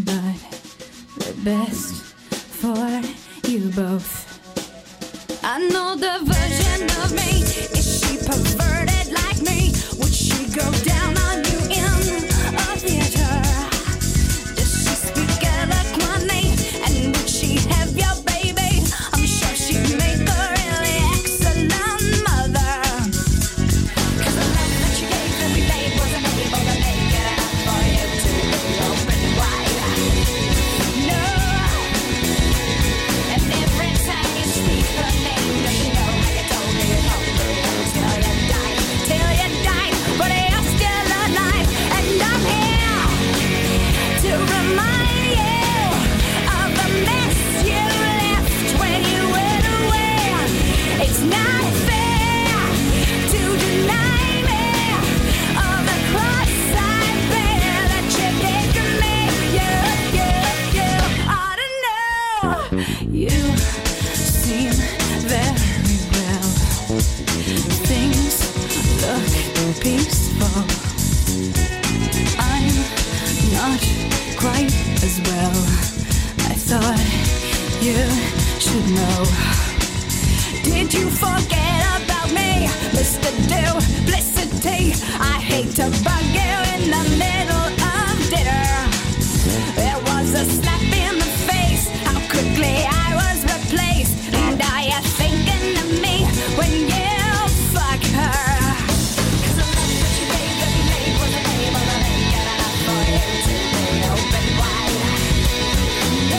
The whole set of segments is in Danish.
but the best for you both. I know the version of me. Is she perverted like me? Would she go down on you in a theater? Does she speak eloquently? And would she have your baby? I'm sure she'd make a really excellent mother. 'Cause the love that you gave every day wasn't able to make it enough for you to be open wide. No. And every time you speak her name, does she know how you told me you told me till you died, but you're still alive, and I'm here to remind you of the mess you left when you went away. It's not fair to deny me of the cross I bear that you gave to me. You ought to know. You seem very well. Things look peaceful. I'm not quite as well. I thought you should know. Did you forget about me, Mr. Duplicity? I hate to bug you in the middle of dinner. There was a slap in the face, how quickly I was replaced. And are you thinking of me when you fuck her? 'Cause the love that you gave every day wasn't able to make it enough for you to be open wide. No.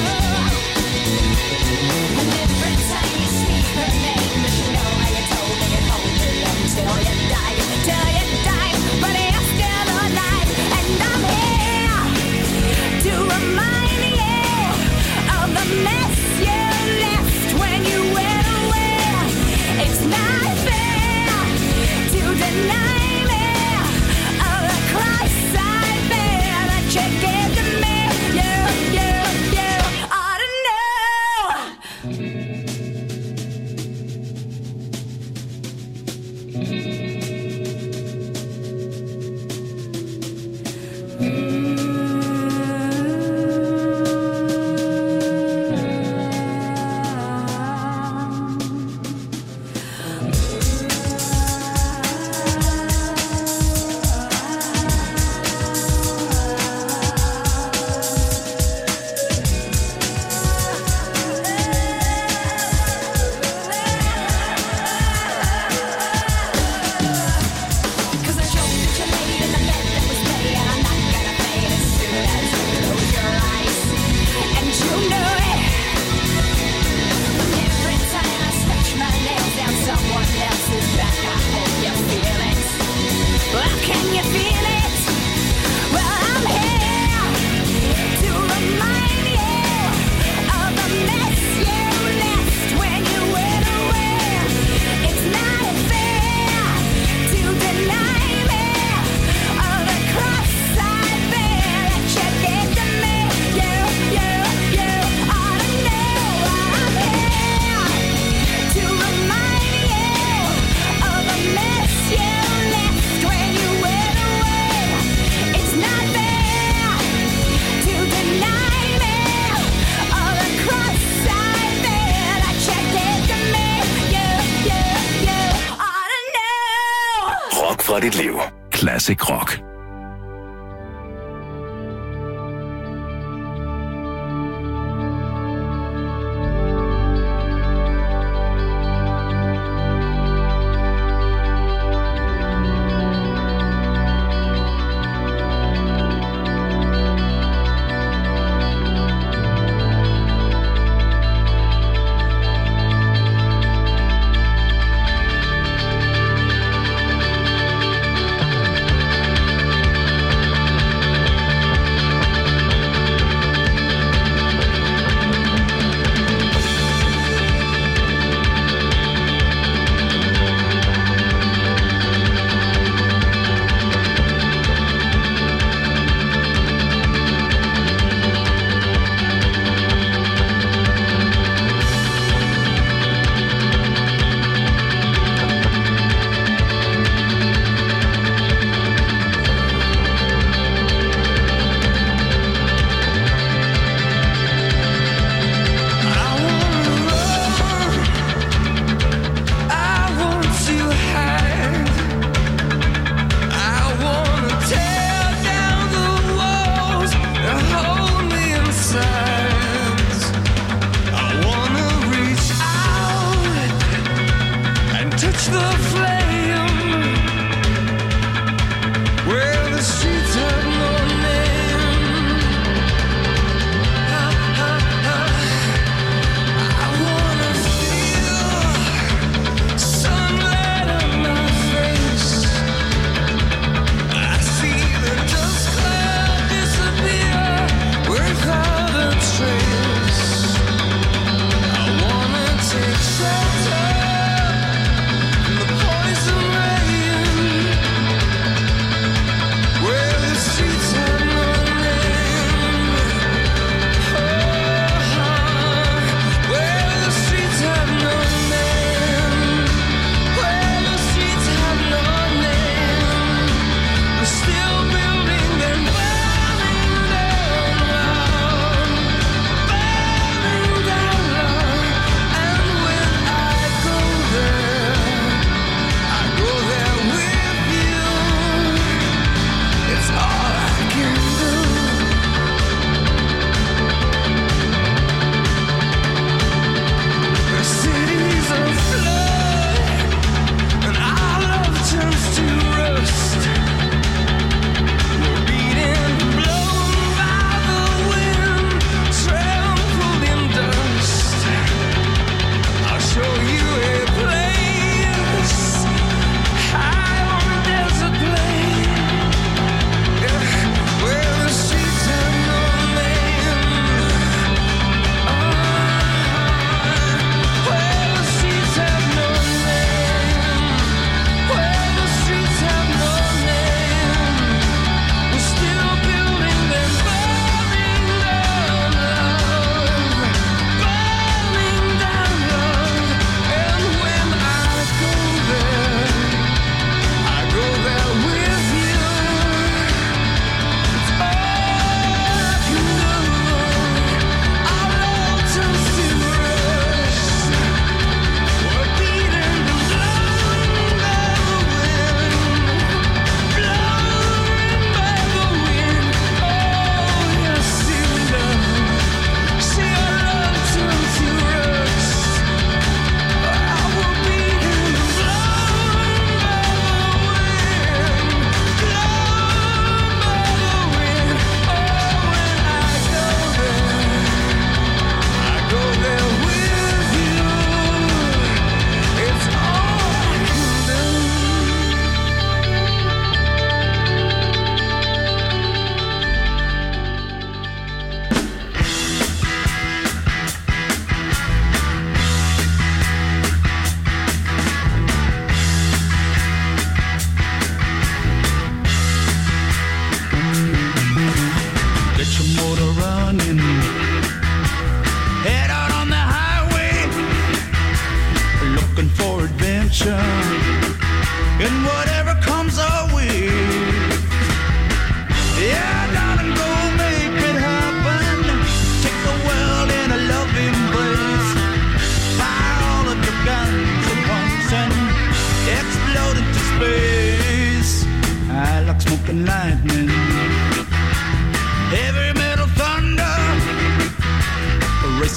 And every time you speak her name, does she know how you told me you told me until you died, but you're still alive, and I'm here to remind you of the mess you left when you went away. It's not fair to deny me of the cross I bear that you gave to me. You ought to know. Cause the joke that you made in the bed that was made, and I'm not gonna fade as soon as you close your eyes. And you know it. Every time I scratch my nails down someone else's back, I hope you feel it. Well, can you feel it? Well, I'm here to remind you of the mess you left when you went away. It's not fair to deny me of the cross I bear that you gave to me. You ought to know I'm here to remind you of the mess you left when you went away. It's not fair to deny me of the cross I bear that you gave to me. You ought to know. Rock fra dit liv. Classic rock.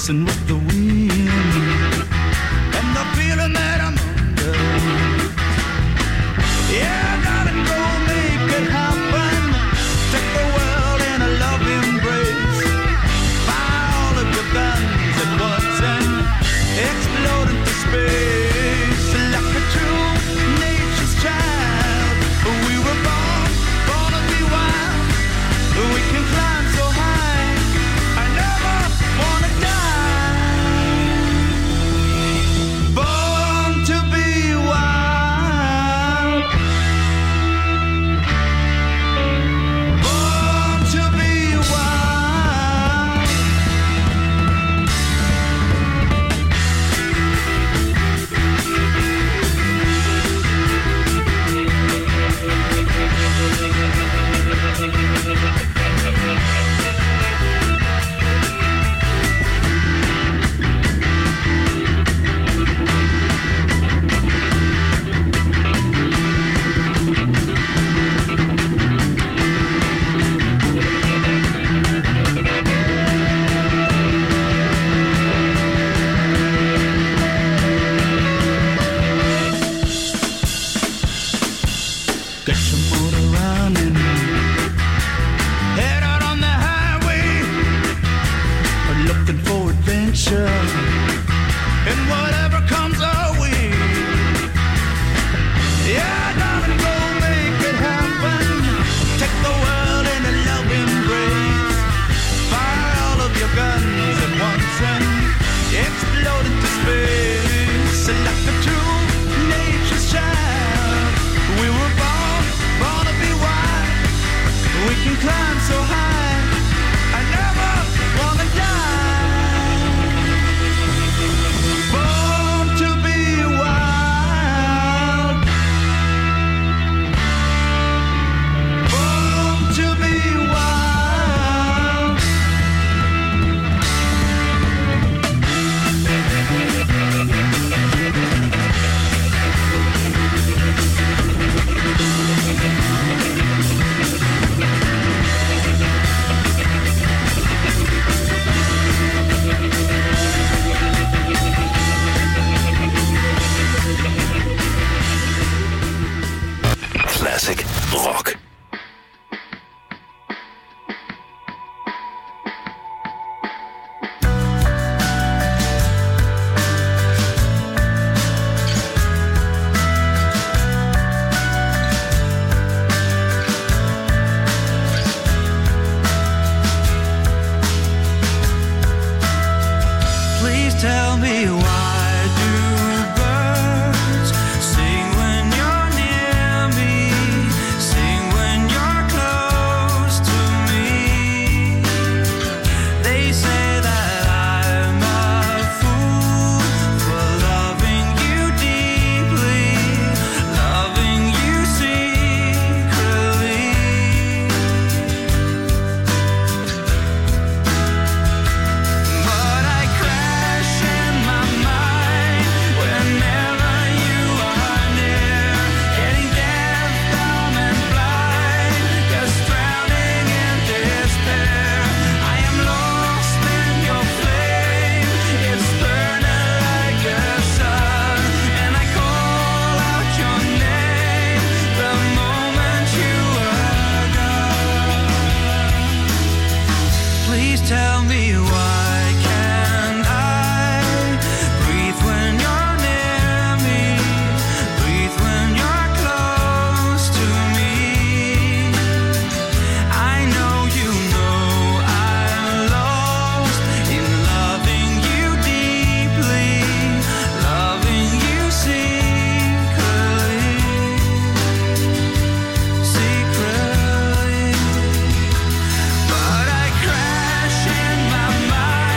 dancing with the wind, and the feeling that I'm under. Yeah, darling, go make it happen. Take the world in a love embrace. Fire all of your guns at once and explode into space. Like a true nature's child, we were born to be wild. We can climb so high, I never wanna die. Born to be wild. Born to be wild. Get your motor running, head out on the highway, looking for adventure, and whatever comes our way. Yeah, darling, go make it happen. Take the world in a love embrace. Fire all of your guns at once and explode into space. Like a true nature's child, we were born to be wild. We can climb so high, I never wanna die. Born to be wild. Born to be wild. Classic Rock. Please tell me, why do birds sing when you're near me? Sing when you're close to me. They say that I'm a fool for loving you deeply, loving you secretly. But I crash in my mind whenever you are near, getting deaf, dumb and blind, just drowning in despair. I am lost in your flame, it's burning like a sun, and I call out your name the moment you are gone. Please tell me, why can't I breathe when you're near me? Breathe when you're close to me. I know you know I'm lost in loving you deeply, loving you secretly, secretly. But I crash in my mind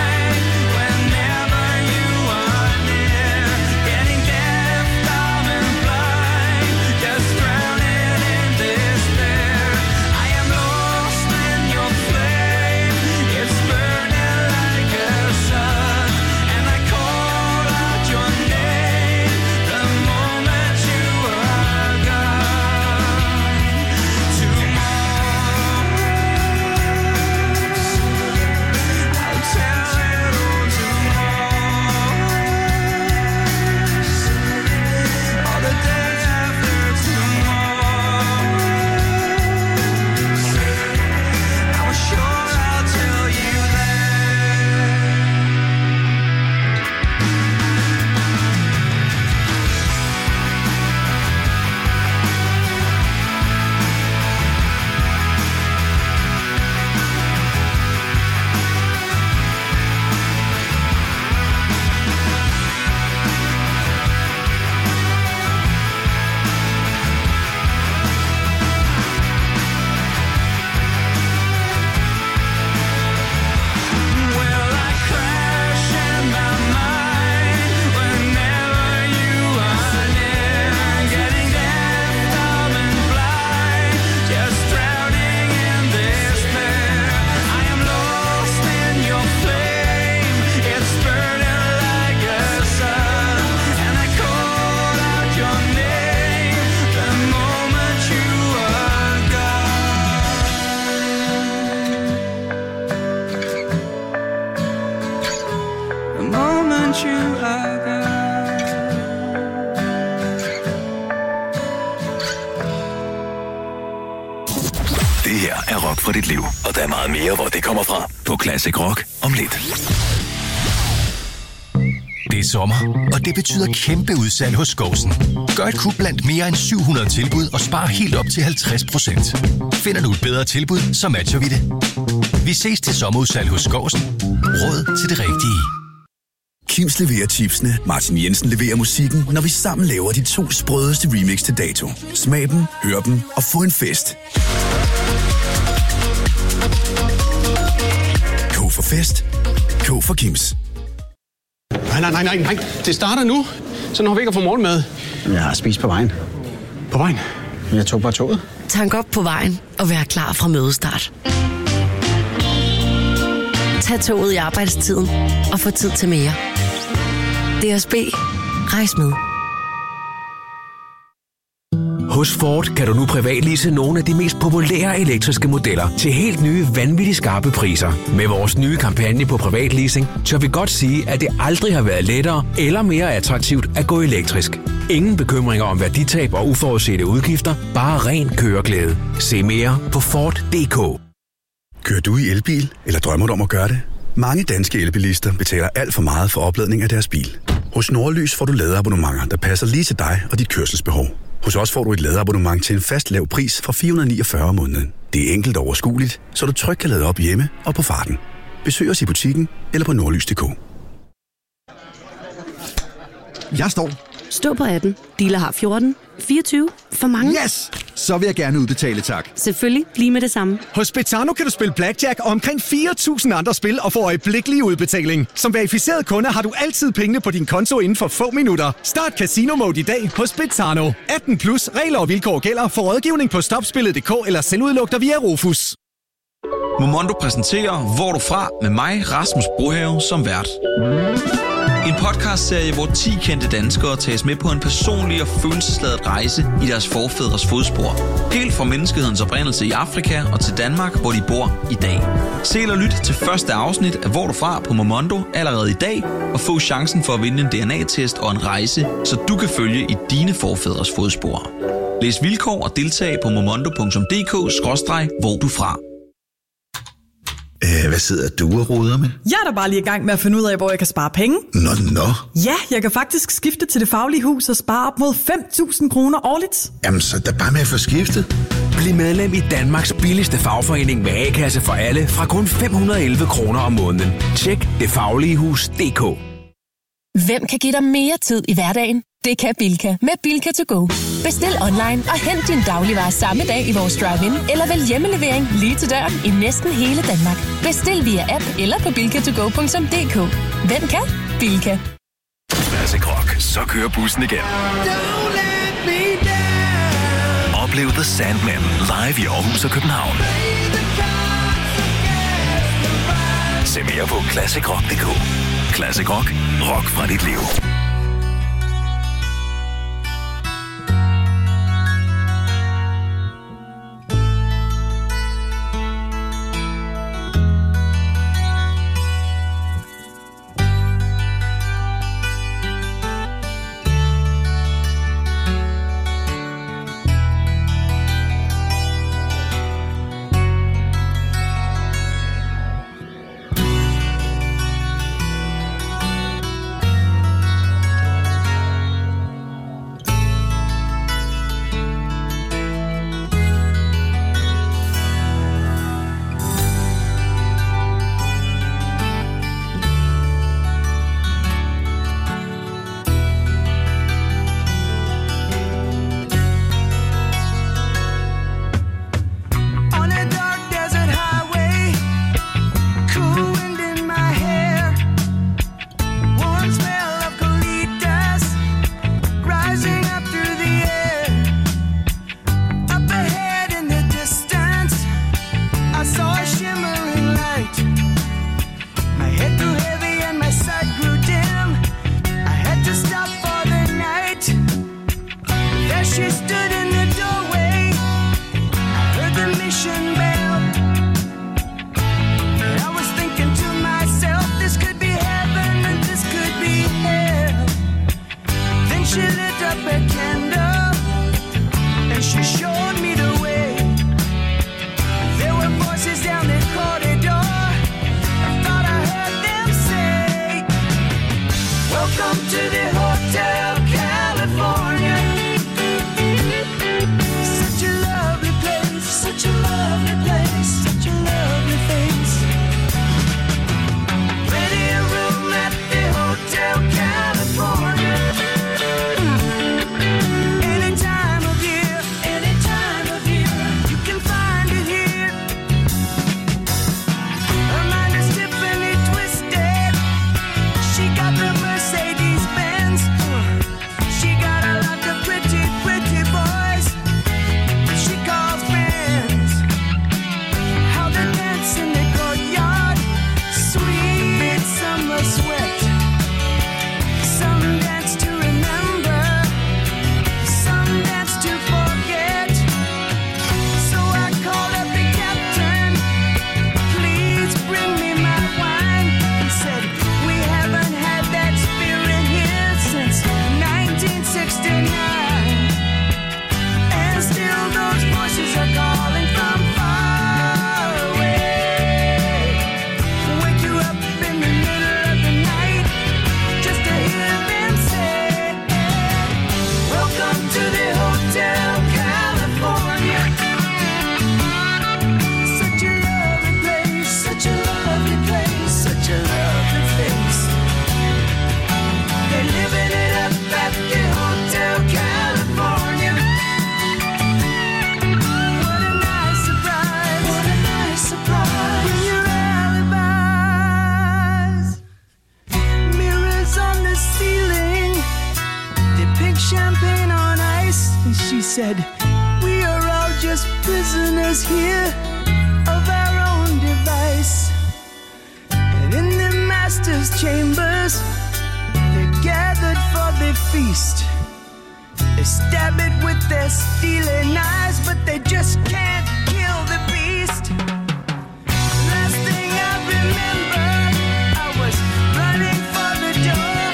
want you again. Det her er rock for dit liv, og der er meget mere, hvor det kommer fra på Classic Rock om lidt. Det er sommer, og det betyder kæmpe udsalg hos Skousen. Gør et kub blandt mere end 700 tilbud og spar helt op til 50%. Finder du et bedre tilbud, så matcher vi det. Vi ses til sommerudsalg hos Skousen. Råd til det rigtige. Kims leverer chipsene, Martin Jensen leverer musikken, når vi sammen laver de 2 sprødeste remix til dato. Smag dem, hør dem og få en fest. K for fest. K for Kims. Nej. Det starter nu. Så når vi ikke har fået morgenmad. Jeg har spist på vejen. På vejen? Jeg tog bare toget. Tank op på vejen og vær klar fra mødestart. Tag toget i arbejdstiden og få tid til mere. DSB. Rejs med. Hos Ford kan du nu privatlease nogle af de mest populære elektriske modeller til helt nye, vanvittigt skarpe priser. Med vores nye kampagne på privatleasing, tør vi godt sige, at det aldrig har været lettere eller mere attraktivt at gå elektrisk. Ingen bekymringer om værditab og uforudsete udgifter, bare ren køreglæde. Se mere på Ford.dk. Kører du i elbil, eller drømmer du om at gøre det? Mange danske elbilister betaler alt for meget for opladning af deres bil. Hos Nordlys får du ladeabonnementer, der passer lige til dig og dit kørselsbehov. Hos os får du et ladeabonnement til en fast lav pris fra 449 om måneden. Det er enkelt og overskueligt, så du trygt kan lade op hjemme og på farten. Besøg os i butikken eller på nordlys.dk. Jeg står. Stå på 18. Dealer har 14. 24. For mange. Yes! Så vil jeg gerne udbetale, tak. Selvfølgelig. Lige med det samme. Hos Betano kan du spille blackjack og omkring 4.000 andre spil og få øjeblikkelig udbetaling. Som verificeret kunde har du altid pengene på din konto inden for få minutter. Start Casino Mode i dag hos Betano. 18 plus regler og vilkår gælder for rådgivning på stopspillet.dk eller selvudluk dig via Rufus. Momondo præsenterer Hvor du fra med mig, Rasmus Brohave, som vært. En podcastserie, hvor 10 kendte danskere tages med på en personlig og følelsesladet rejse i deres forfædres fodspor. Helt fra menneskehedens oprindelse i Afrika og til Danmark, hvor de bor i dag. Se eller lyt til første afsnit af Hvor du fra på Momondo allerede i dag, og få chancen for at vinde en DNA-test og en rejse, så du kan følge i dine forfædres fodspor. Læs vilkår og deltag på momondo.dk/hvor du fra. Hvad sidder du og roder med? Jeg er da bare lige i gang med at finde ud af, hvor jeg kan spare penge. Nå. Ja, jeg kan faktisk skifte til Det Faglige Hus og spare op mod 5.000 kroner årligt. Jamen, så er bare med at få skiftet. Bliv medlem i Danmarks billigste fagforening med A-kasse for alle fra kun 511 kroner om måneden. Tjek detfagligehus.dk. Hvem kan give dig mere tid i hverdagen? Det kan Bilka med Bilka to go. Bestil online og hent din dagligvarer samme dag i vores drive-in, eller vælg hjemmelevering lige til døren i næsten hele Danmark. Bestil via app eller på bilkatogo.dk. Hvem kan? Bilka. Classic Rock, så kører bussen igen. Oplev The Sandman live i Aarhus og København. Se mere på classicrock.dk. Classic Rock. Rock fra dit liv. said, we are all just prisoners here of our own device. And in the master's chambers, they're gathered for the feast. They stab it with their steely knives, but they just can't kill the beast. Last thing I remember, I was running for the door.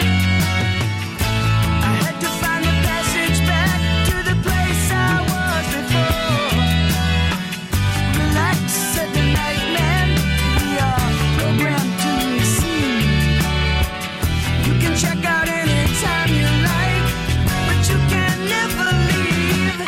I had to find the passage back to the place I was before. Relax, said the night man, we are programmed to receive. You can check out anytime you like, but you can never leave.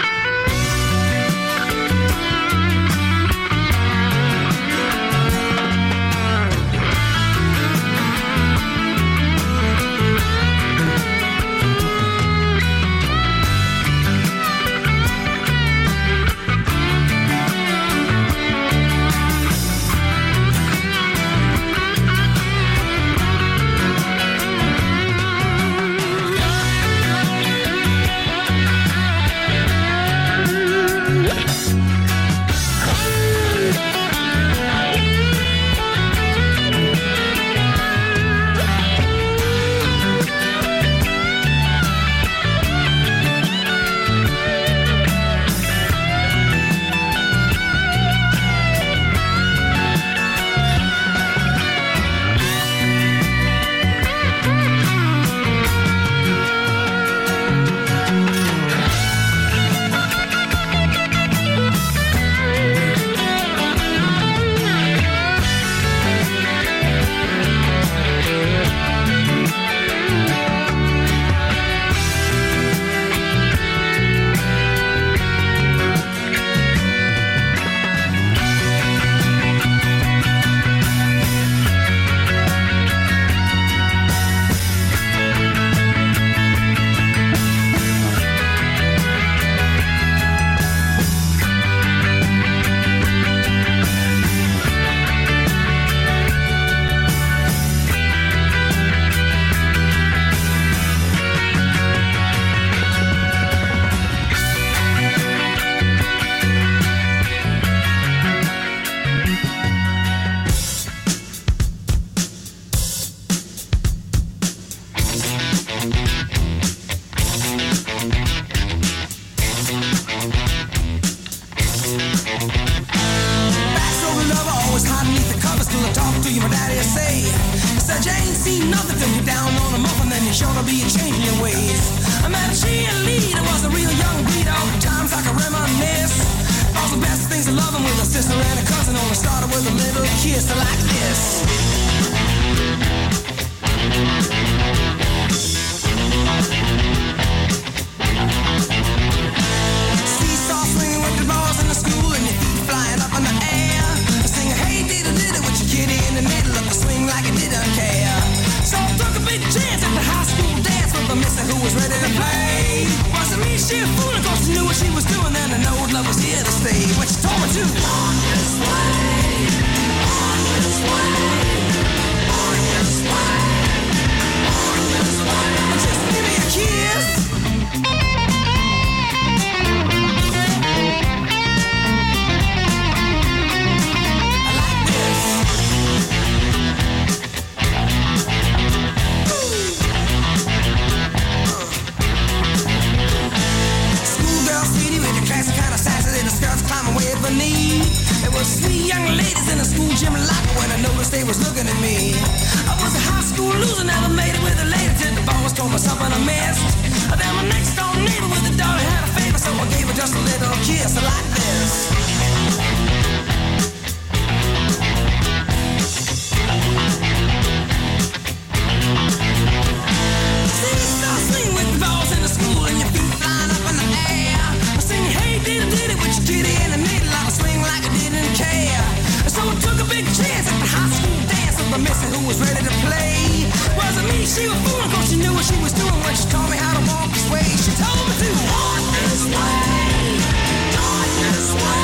She was fooling 'cause she knew what she was doing when she taught me how to walk this way. She told me to walk this way, walk this way,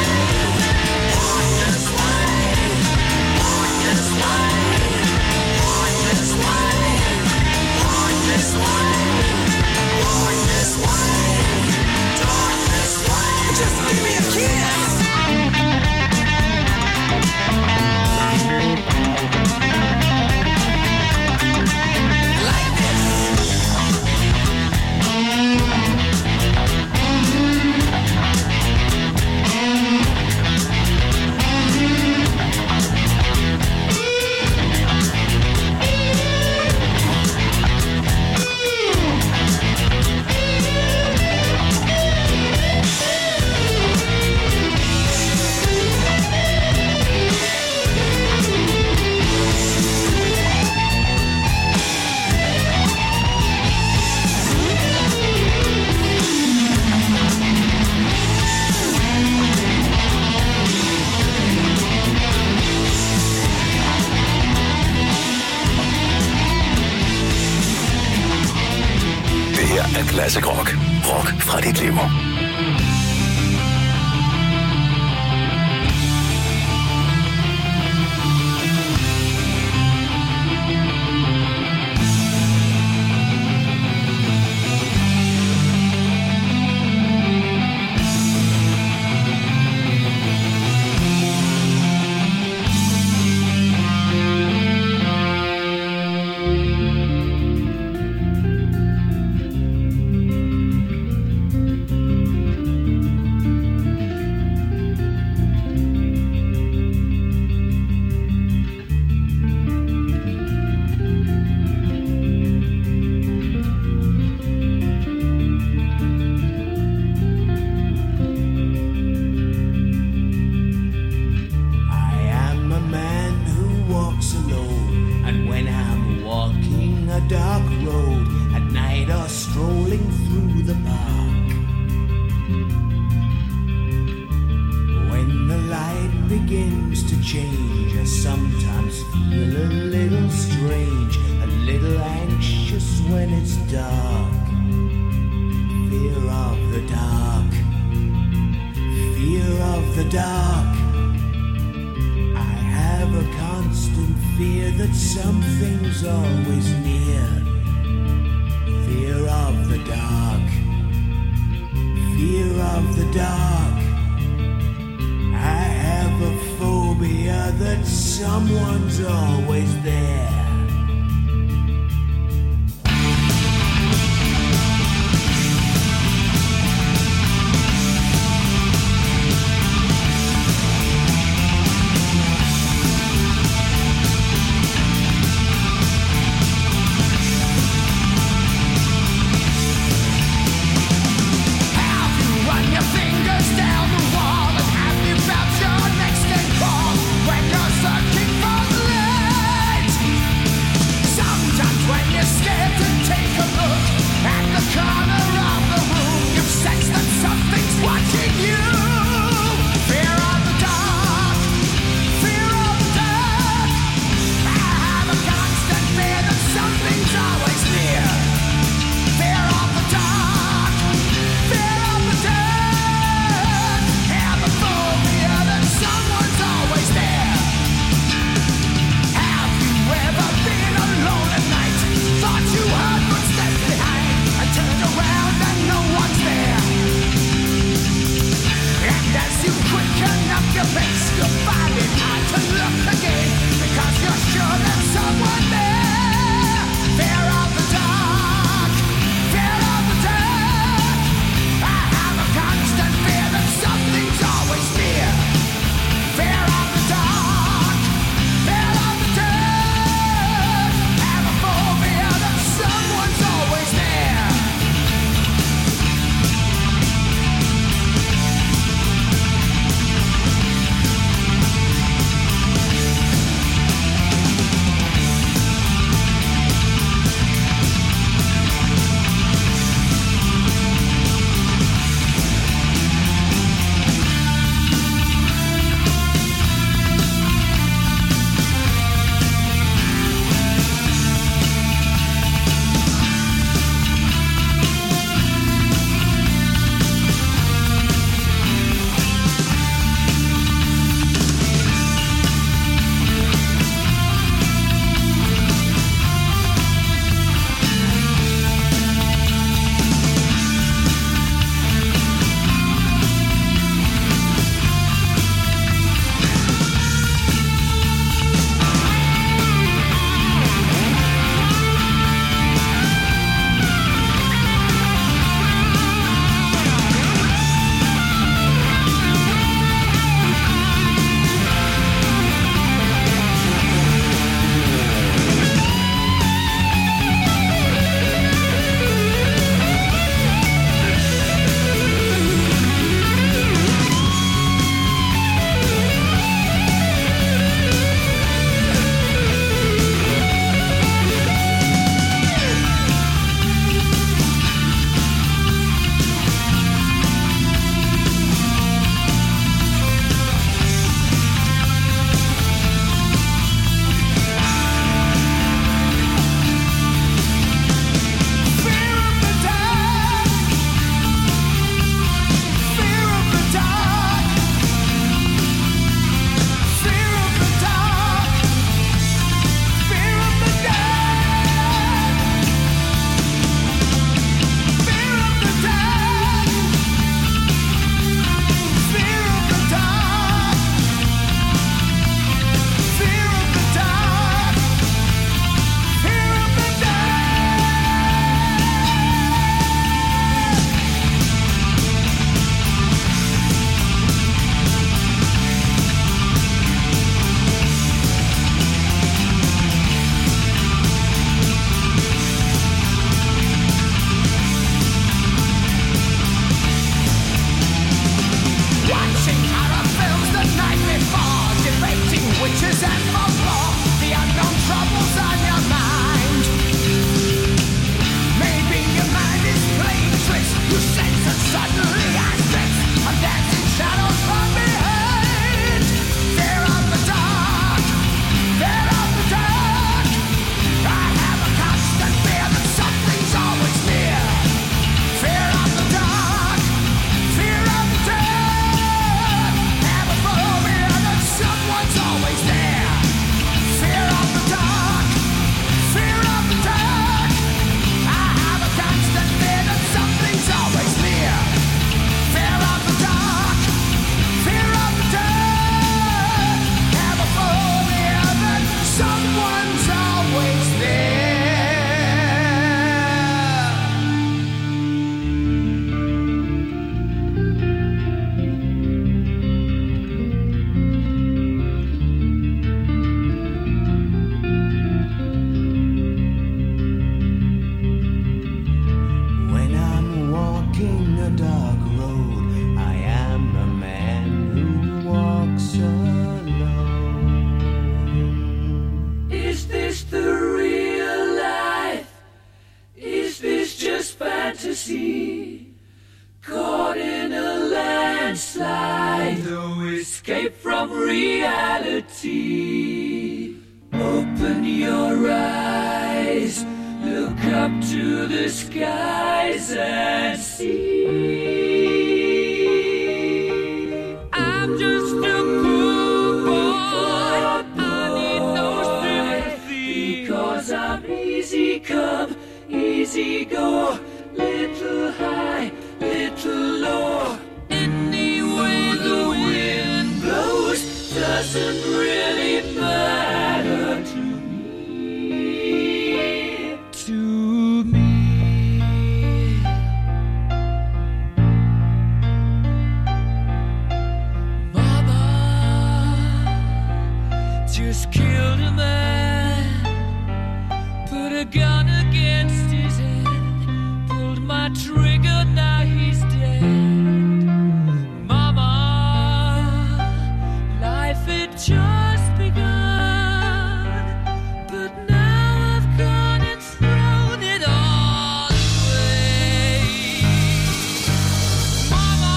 walk this way, walk this way, walk this way, walk this way, walk this way, walk this way. af Classic Rock. Rock fra dit liv. When you're searching for the light, one's always there. When I'm walking a dark road, I am a man who walks alone. Is this the real life? Is this just fantasy? Caught in a landslide, no escape from reality. Open your eyes, look up to the skies and see. I'm just a poor boy, I need no sympathy, because I'm easy come, easy go, little high, little low. Any way the wind blows doesn't really matter to me. To me. Mama just killed a man, put a gun against his head, pulled my trigger, now he's dead. Mama, life had just begun, but now I've gone and thrown it all away. Mama,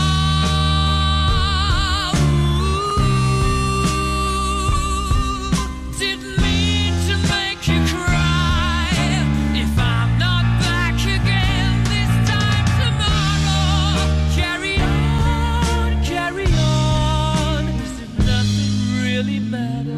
didn't mean to make you cry. If I'm not back again this time tomorrow, carry on, as if nothing really matters.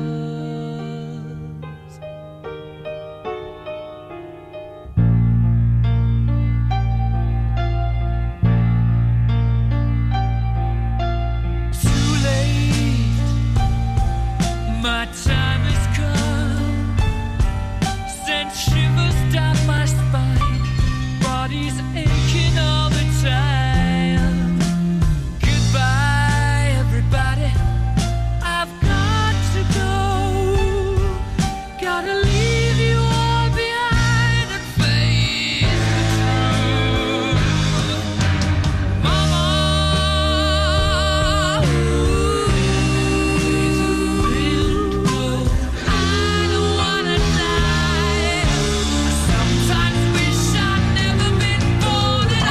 Too late, my time has come. Sent shivers down my spine, body's aching all the time. Goodbye, everybody, I've got to go. Gotta leave you all behind and face the truth. Mama, I don't wanna die. I sometimes wish I'd never been born at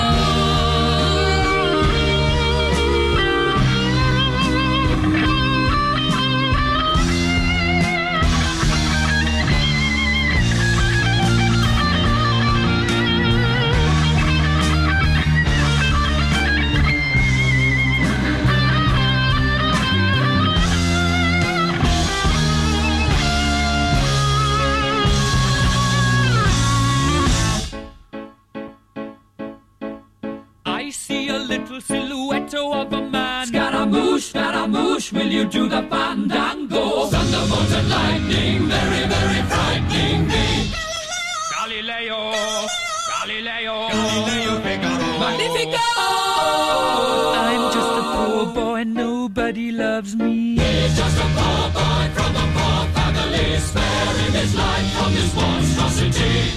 I see a little silhouette of a man. Scaramouche, will you do the fandango? Thunderbolt and lightning, very, very frightening me. Galileo, Magnifico! I'm just a poor boy, nobody loves me. He's just a poor boy from a poor family, sparing his life from this monstrosity.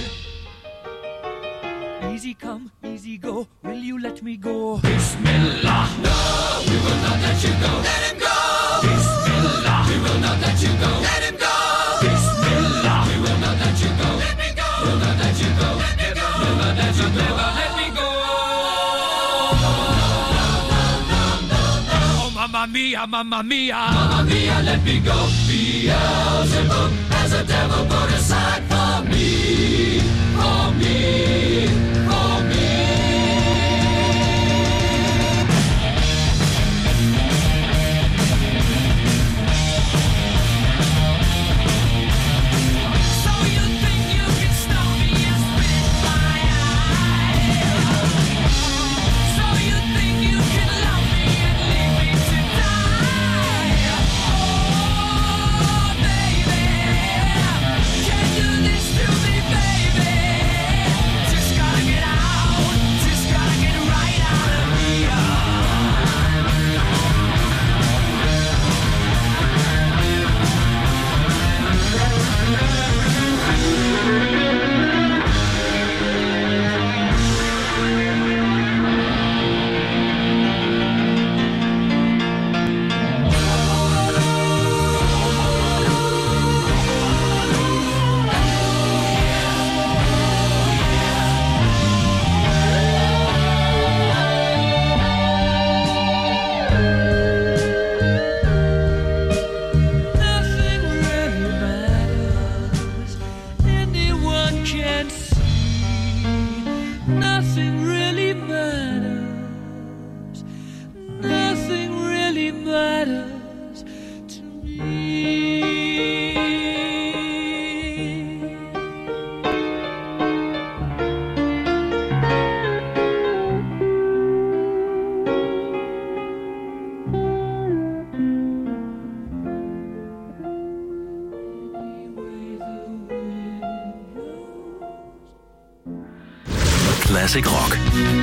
Easy come, easy go, will you let me go? Bismillah, no, we will not let you go. Let him go! Bismillah, we will not let you go. Let him go! Bismillah, we will not let you go. Let me go! We'll not let you go. Let me go! We'll not let you go. Never let me go. Oh, mamma mia, mamma mia. Mamma mia, let me go. Beelzebub has a devil put aside for me. For me. For me. Can can't see. Nothing really matters. Nothing really matters to me. Classic Rock.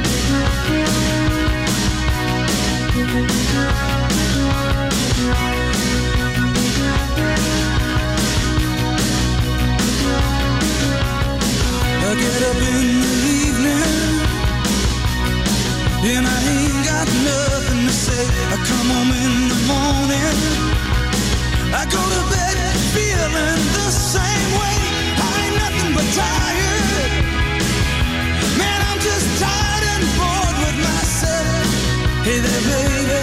I get up in the evening and I ain't got nothing to say. I come home in the morning, I go to bed feeling the same way. I ain't nothing but tired. Man, I'm just tired and bored with myself. Hey there, baby,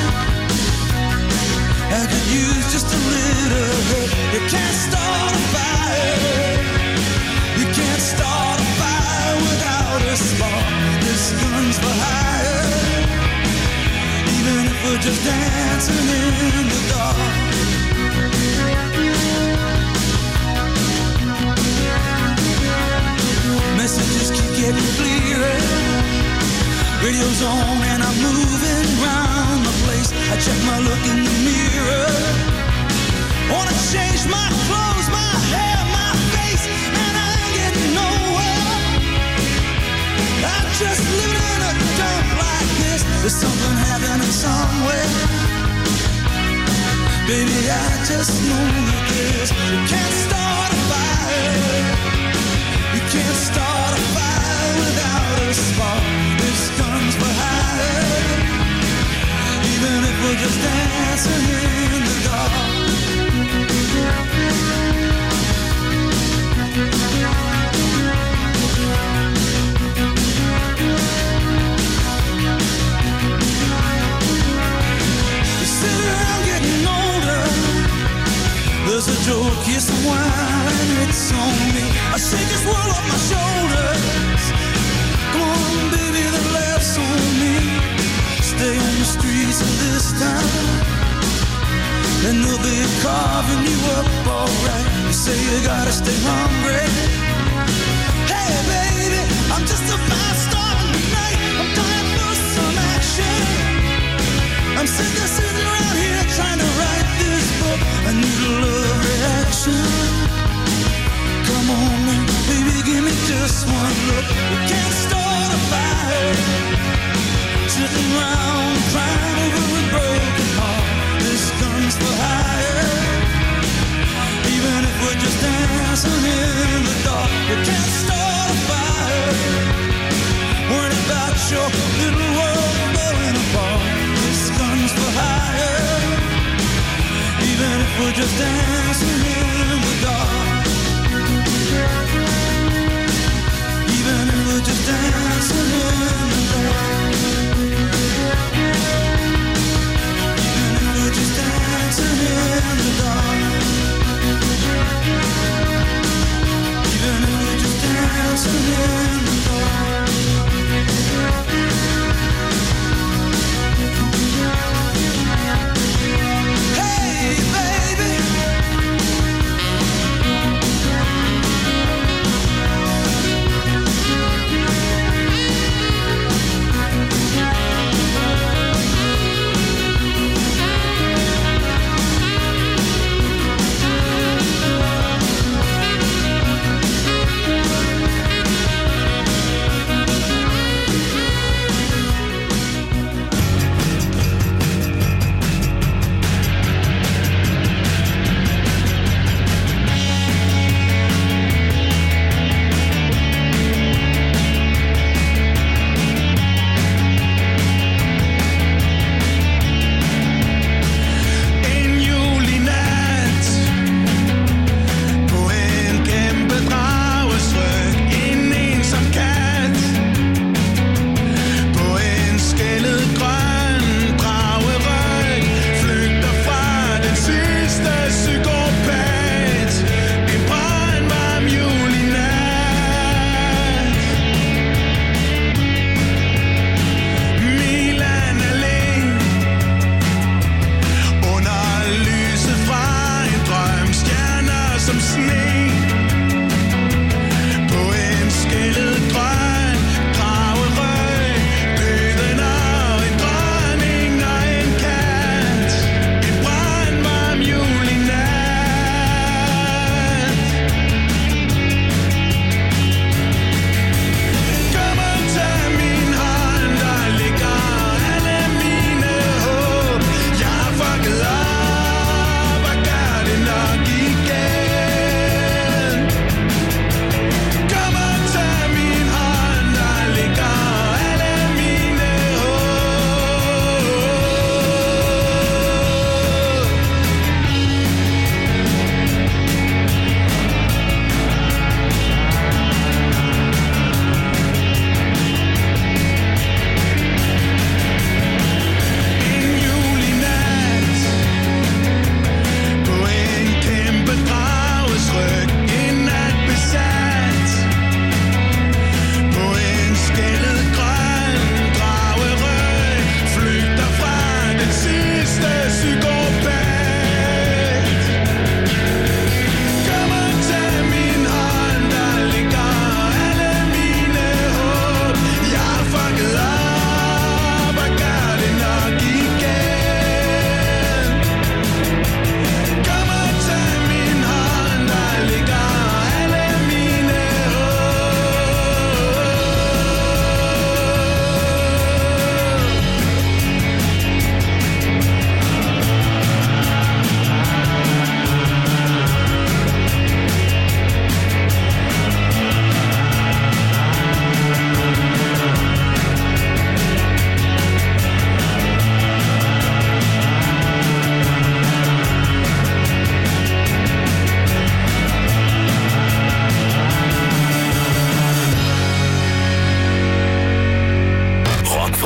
I could use just a little help. You can't start a fire. You can't start a fire without a spark. This gun's for hire. Even if we're just dancing in the dark. Messages keep getting clearer. Radio's on and I'm moving round the place. I check my look in the mirror. Wanna change my clothes, my hair, my face, and I ain't getting nowhere. I'm just living in a dump like this. There's something happening somewhere. Baby, I just know that this. You can't start a fire. You can't start a fire without a spark. This gun's for hire. Even if we're just dancing in the dark. You sit around getting older. There's a joke, yes, a while, and it's on me. I shake this world off my shoulders. Come on, baby, the laughs on me. Stay on the streets of this town, and they'll be carving you up alright. You say you gotta stay hungry. Hey, baby, I'm just about starting tonight. I'm dying for some action. I'm sick of sitting around here trying to write this book. I need a love reaction. Come on now, baby, give me just one look. We can't start a fire, sitting around crying over a broken heart. This gun's for hire. Even if we're just dancing in the dark, we can't start a fire. Worried about your little world falling apart. This gun's for hire. Even if we're just dancing in the dark. Even if we're just dancing in the dark. Even if we're just dancing in the dark. Even if we're just dancing in the dark. Hey, baby,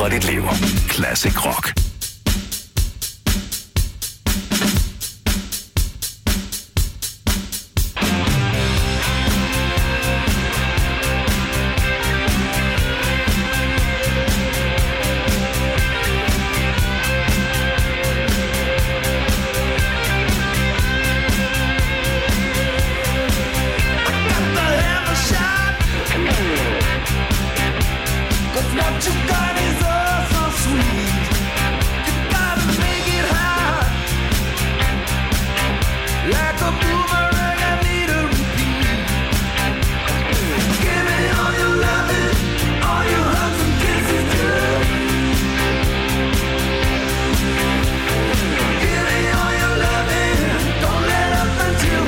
for dit liv. Classic Rock. What you got is all so sweet. You gotta make it hard. Like a boomerang, I need a repeat. Give me all your loving, all your hugs and kisses too. Give me all your loving, don't let up until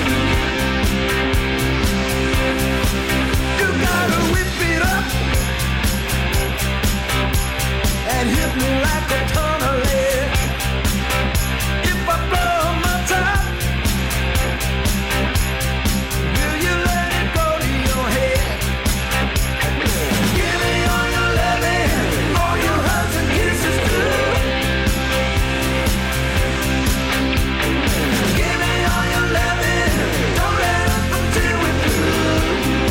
you gotta whip it up and hit me like a ton of lead. If I blow my top, will you let it go to your head? Give me all your loving, all your hugs and kisses too. Give me all your loving, don't let up until we're through.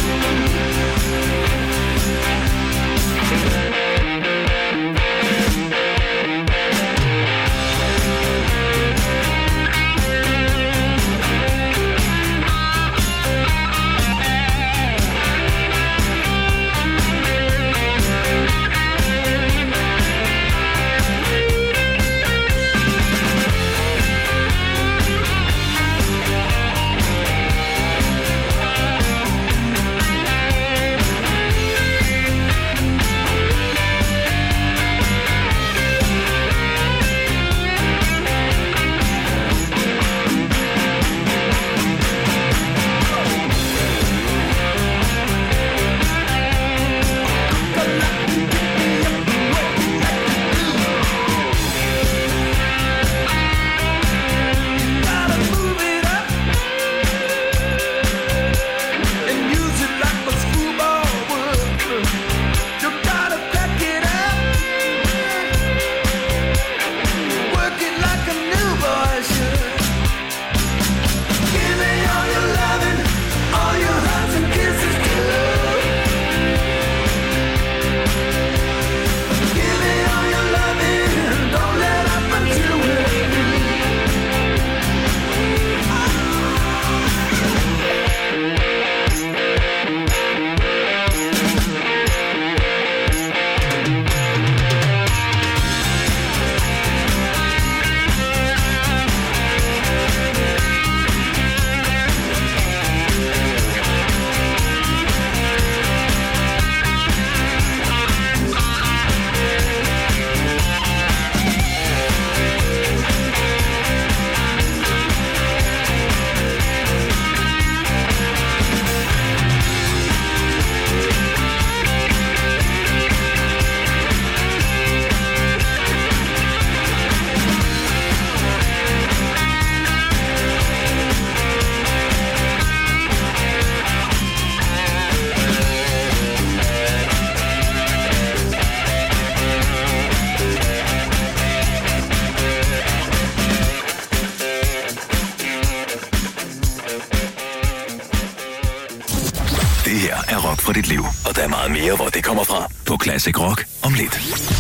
Det her er Rock for dit liv, og der er meget mere, hvor det kommer fra på Classic Rock om lidt.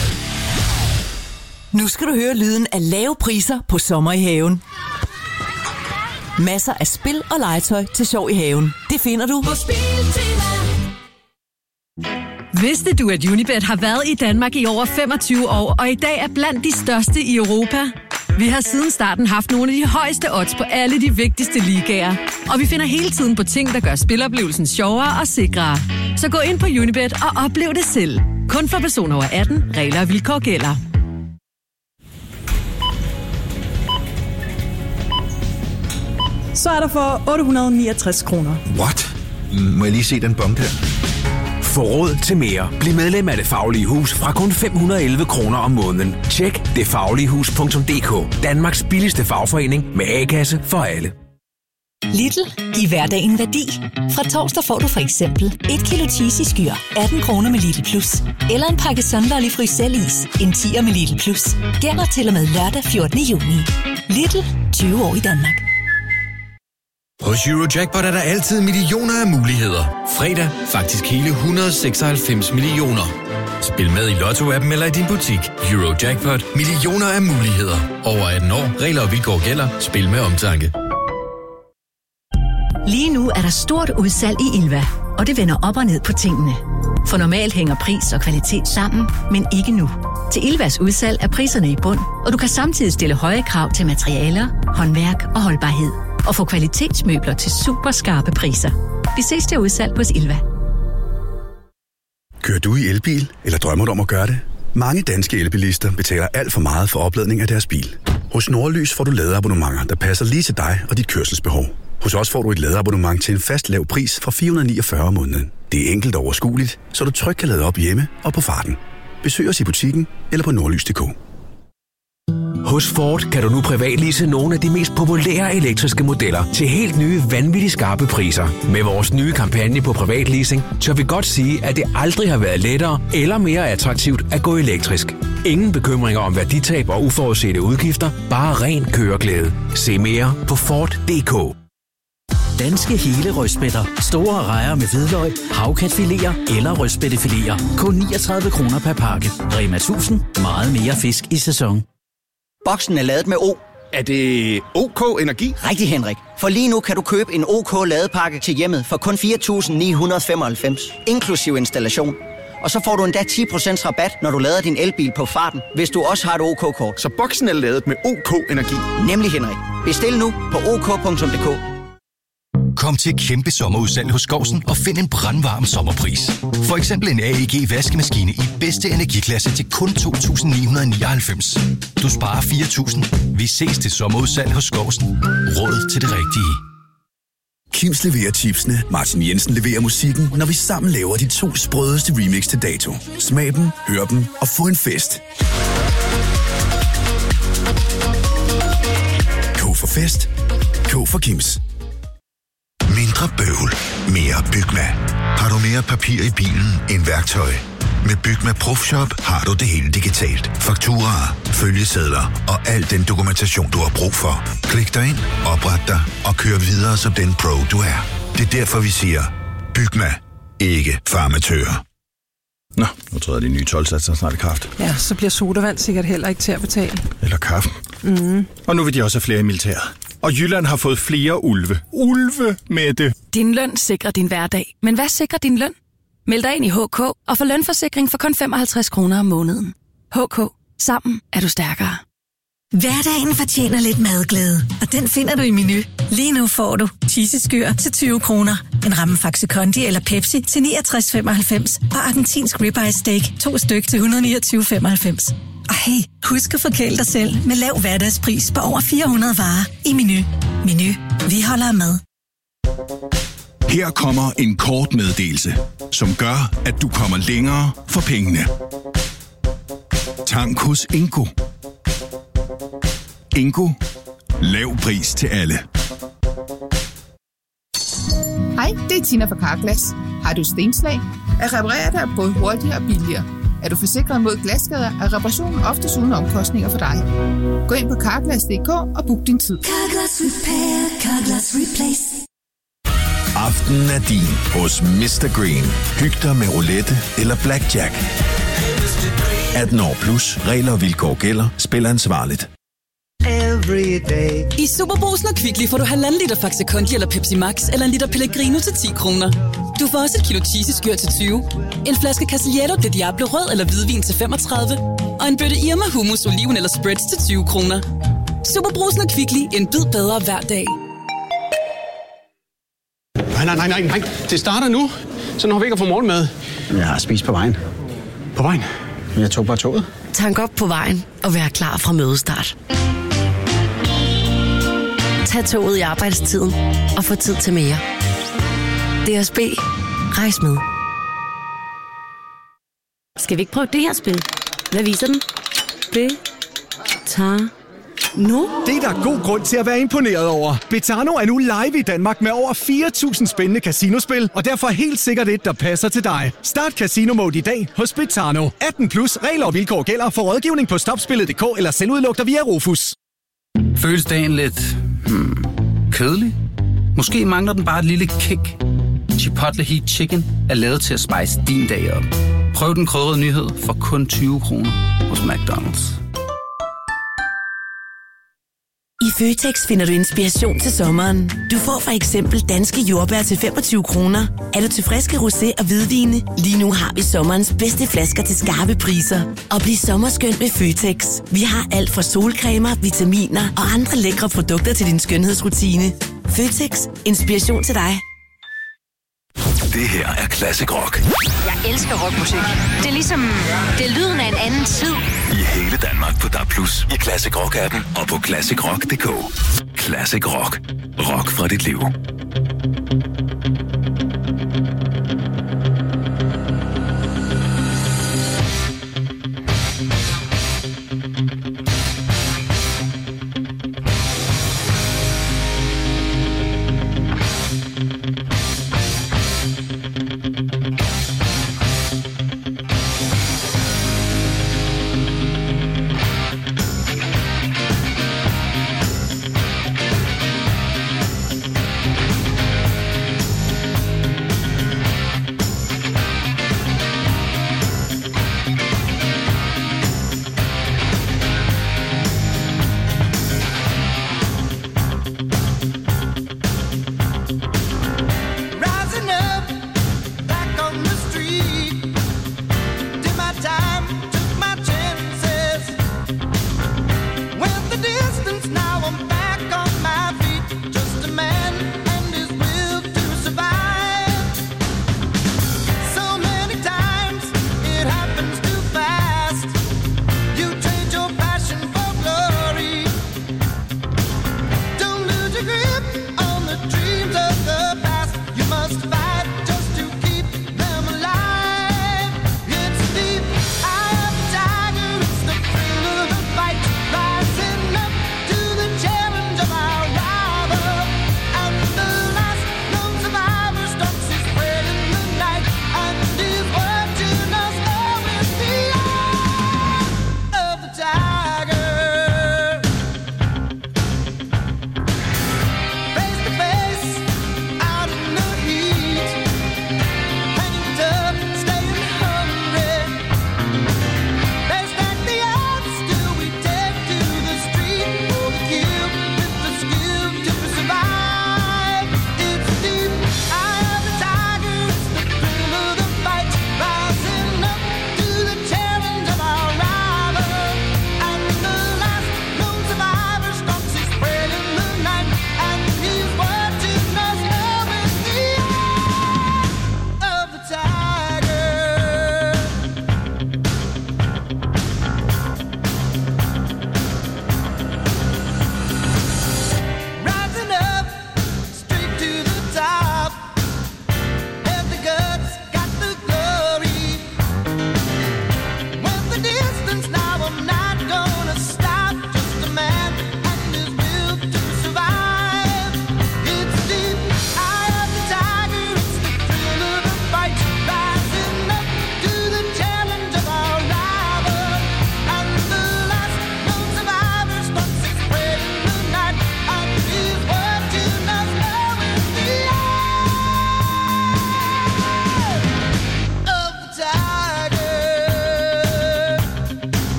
Nu skal du høre lyden af lave priser på sommer i haven. Masser af spil og legetøj til sjov i haven. Det finder du på Spiltema. Vidste du, at Unibet har været i Danmark i over 25 år, og i dag er blandt de største i Europa? Vi har siden starten haft nogle af de højeste odds på alle de vigtigste ligaer. Og vi finder hele tiden på ting, der gør spiloplevelsen sjovere og sikrere. Så gå ind på Unibet og oplev det selv. Kun for personer over 18. Regler og vilkår gælder. Så er der for 869 kroner. What? Må jeg lige se den bombe her? Få råd til mere. Bliv medlem af Det Faglige Hus fra kun 511 kroner om måneden. Tjek detfagligehus.dk. Danmarks billigste fagforening med A-kasse for alle. Lidl. Giv hverdagen værdi. Fra torsdag får du for eksempel 1 kilo cheesy skyr, 18 kroner med Lidl Plus. Eller en pakke Sunlolly Fryselis, en 10'er med Lidl Plus. Gælder til og med lørdag 14. juni. Lidl. 20 år i Danmark. Hos Eurojackpot er der altid millioner af muligheder. Fredag faktisk hele 196 millioner. Spil med i Lotto-appen eller i din butik. Eurojackpot. Millioner af muligheder. Over 18 år. Regler og vilkår gælder. Spil med omtanke. Lige nu er der stort udsalg i Ilva, og det vender op og ned på tingene. For normalt hænger pris og kvalitet sammen, men ikke nu. Til Ilvas udsalg er priserne i bund, og du kan samtidig stille høje krav til materialer, håndværk og holdbarhed. Og få kvalitetsmøbler til super skarpe priser. Vi ses til udsalg hos Ilva. Kører du i elbil, eller drømmer du om at gøre det? Mange danske elbilister betaler alt for meget for opladning af deres bil. Hos Nordlys får du ladeabonnementer, der passer lige til dig og dit kørselsbehov. Hos os får du et ladeabonnement til en fast lav pris fra 449 om måneden. Det er enkelt og overskueligt, så du trygt kan lade op hjemme og på farten. Besøg os i butikken eller på nordlys.dk. Hos Ford kan du nu privatlease nogle af de mest populære elektriske modeller til helt nye vanvittigt skarpe priser. Med vores nye kampagne på privatleasing, tør vi godt sige, at det aldrig har været lettere eller mere attraktivt at gå elektrisk. Ingen bekymringer om værditab og uforudsete udgifter, bare ren køreglæde. Se mere på Ford.dk. Danske hele rødspætter. Store rejer med hvidløg, havkatfiléer eller rødspættefiléer. Kun 39 kroner per pakke. Rema 1000. Meget mere fisk i sæson. Boksen er ladet med O. Er det OK Energi? Rigtig, Henrik. For lige nu kan du købe en OK ladepakke til hjemmet for kun 4.995, inklusiv installation. Og så får du endda 10% rabat, når du lader din elbil på farten, hvis du også har et OK-kort. Så boksen er ladet med OK Energi? Nemlig, Henrik. Bestil nu på ok.dk. Kom til kæmpe sommerudsalg hos Skousen og find en brandvarm sommerpris. For eksempel en AEG vaskemaskine i bedste energiklasse til kun 2.999. Du sparer 4.000. Vi ses til sommerudsalg hos Skousen. Råd til det rigtige. Kims leverer chipsene, Martin Jensen leverer musikken, når vi sammen laver de 2 sprødeste remix til dato. Smag dem, hør dem og få en fest. K for fest. K for Kims. Mindre bøvl, mere Bygma. Har du mere papir i bilen end værktøj? Med Bygma Profshop har du det hele digitalt. Fakturaer, følgesedler og al den dokumentation, du har brug for. Klik dig ind, opret dig og kør videre som den pro, du er. Det er derfor, vi siger, Bygma, ikke farmatører. Nå, nu tror jeg, de nye 12-satser snart i kraft. Ja, så bliver sodavand sikkert heller ikke til at betale. Eller kaffen. Og nu vil de også have flere i militæret. Og Jylland har fået flere ulve. Ulve med det. Din løn sikrer din hverdag. Men hvad sikrer din løn? Meld dig ind i HK og få lønforsikring for kun 55 kroner om måneden. HK. Sammen er du stærkere. Hverdagen fortjener lidt madglæde, og den finder du i Menu. Lige nu får du cheesy skyr til 20 kroner, en ramme Faxe Kondi eller Pepsi til 69,95 og argentinsk ribeye steak 2 styk til 129,95. Og hey, husk at forkæle dig selv med lav hverdagspris på over 400 varer i Menu. Menu. Vi holder med. Her kommer en kort meddelelse, som gør, at du kommer længere for pengene. Tank hos Ingo. Ingo. Lav pris til alle. Hej, det er Tina fra Carglass. Har du stenslag? At reparere dig er både hurtigere og billigere. Er du forsikret mod glasskader, er reparationen oftest uden omkostninger for dig. Gå ind på Carglass.dk og book din tid. Carglass Repair, Carglass Replace. Aftenen er din hos Mr. Green. Hyg dig med roulette eller blackjack. 18 år plus. Regler og vilkår gælder. Spil ansvarligt. I Superbrugsen og Kvickly får du 1,5 liter Faxe Kondi eller Pepsi Max eller en liter Pellegrino til 10 kroner. Du får også et kilo cheesy skyr til 20, en flaske Castillejo de Diablo rød eller hvidvin til 35, og en bøtte Irma hummus, oliven eller spreads til 20 kroner. Superbrugsen og Kvickly. En bid bedre hver dag. Nej. Det starter nu. Så når vi ikke får morgenmad. Jeg har spist på vejen. På vejen? Jeg tog bare toget. Tank op på vejen og vær klar fra mødestart. Tag toget i arbejdstiden og få tid til mere. DSB. Rejs med. Skal vi ikke prøve det her spil? Hvad viser den? Det tager Nu? Det er der god grund til at være imponeret over. Betano er nu live i Danmark med over 4.000 spændende casinospil, og derfor helt sikkert et, der passer til dig. Start Casino Mode i dag hos Betano. 18 plus regler og vilkår gælder. For rådgivning på stopspillet.dk eller selvudlugter via Rufus. Føles dagen lidt kedelig? Måske mangler den bare et lille kick. Chipotle Heat Chicken er lavet til at spice din dag op. Prøv den krydrede nyhed for kun 20 kroner hos McDonald's. I Føtex finder du inspiration til sommeren. Du får for eksempel danske jordbær til 25 kroner. Er du til friske rosé og hvidvine? Lige nu har vi sommerens bedste flasker til skarpe priser. Og bliv sommerskønt med Føtex. Vi har alt fra solcremer, vitaminer og andre lækre produkter til din skønhedsrutine. Føtex. Inspiration til dig. Det her er Classic Rock. Jeg elsker rockmusik. Det er ligesom, det er lyden af en anden tid. I hele Danmark på DAB+, i Classic Rock-appen og på classicrock.dk. Classic Rock. Rock fra dit liv.